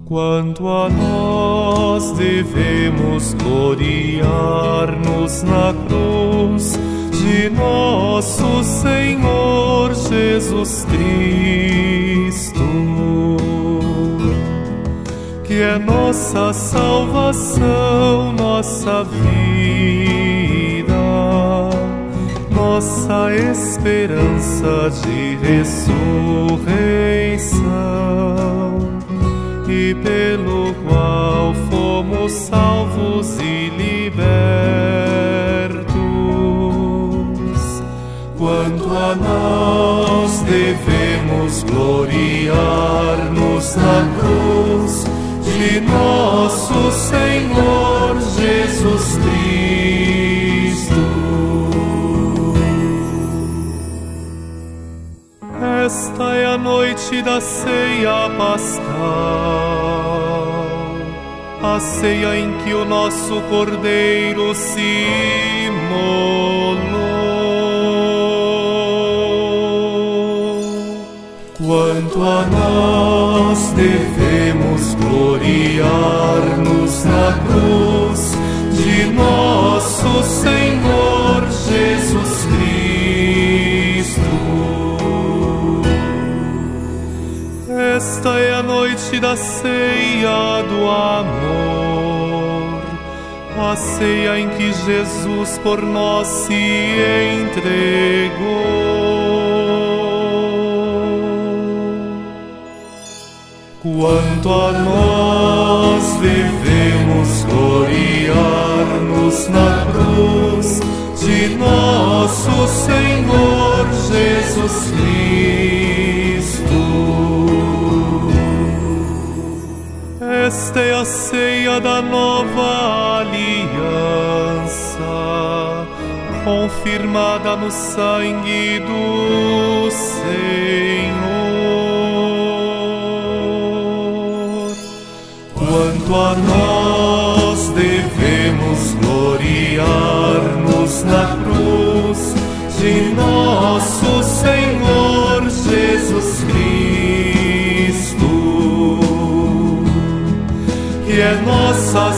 Quanto a nós devemos gloriar-nos na cruz de nosso Senhor Jesus Cristo, que é nossa salvação, nossa vida, nossa esperança de ressurreição, e pelo qual fomos salvos e libertos. Quanto a nós devemos gloriar-nos na cruz de nosso Senhor Jesus Cristo. Esta é a noite da ceia pascal, a ceia em que o nosso Cordeiro se imolou. Quanto a nós devemos gloriar-nos na cruz de nosso Senhor Jesus Cristo. Esta é a noite da ceia do amor, a ceia em que Jesus por nós se entregou. Quanto a nós devemos gloriar-nos na cruz de nosso Senhor Jesus Cristo. Esta é a ceia da nova aliança, confirmada no sangue do Senhor. Quanto a nós devemos gloriar-nos na cruz de nosso Senhor Jesus Cristo, que é nossa